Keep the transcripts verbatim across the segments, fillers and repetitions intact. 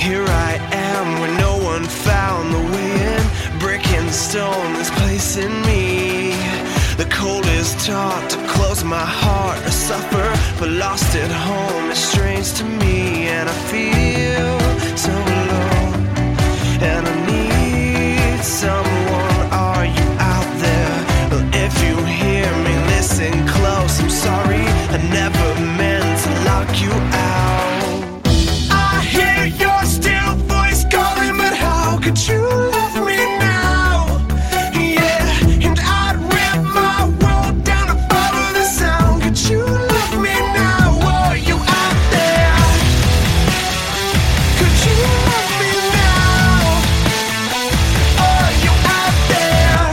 here I am where no one found the way in. Brick and stone is placing me. The cold is taught to close my heart or suffer, but lost at home is strange to me. And I feel so alone, and I need someone. Are you out there? Well, if you hear me, listen close. I'm sorry, I never meant to lock you out. I hear your still voice calling, but how could you love me now? Yeah, and I'd rip my world down to follow the sound. Could you love me now? Are you out there? Could you love me now? Are you out there?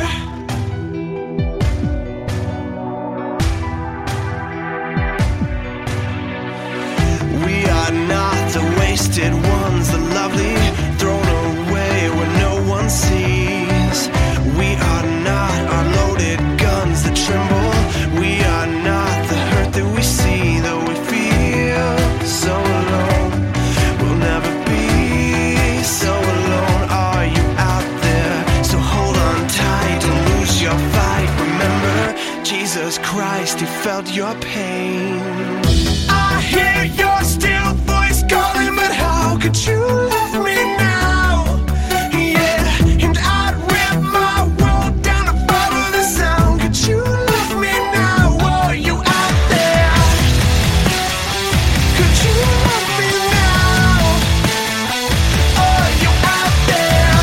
We are not the wasted ones, the lovely, thrown away where no one sees. We are not our loaded guns that tremble. We are not the hurt that we see, though we feel so alone. We'll never be so alone. Are you out there? So hold on tight, don't lose your fight. Remember Jesus Christ, He felt your pain. I hear your still voice calling, but how could you love me now? Yeah, and I'd rip my world down to follow the sound. Could you love me now? Are you out there? Could you love me now? Are you out there?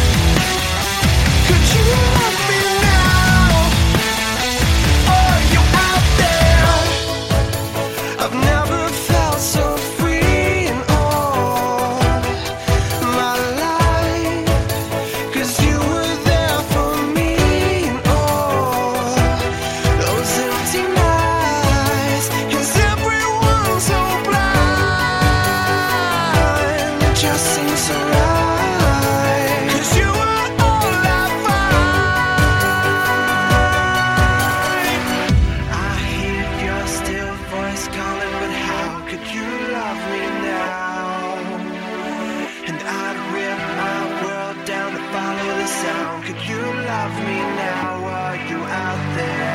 Could you love me now? Are you out there? I've never felt so free in all my life, 'cause you were there for me in all those empty nights. 'Cause everyone's so blind, it just seems so right. 'Cause you were all I find. I hear your still voice calling, but how could you love me now? And I'd rip my world down to follow the sound. Could you love me now? Are you out there?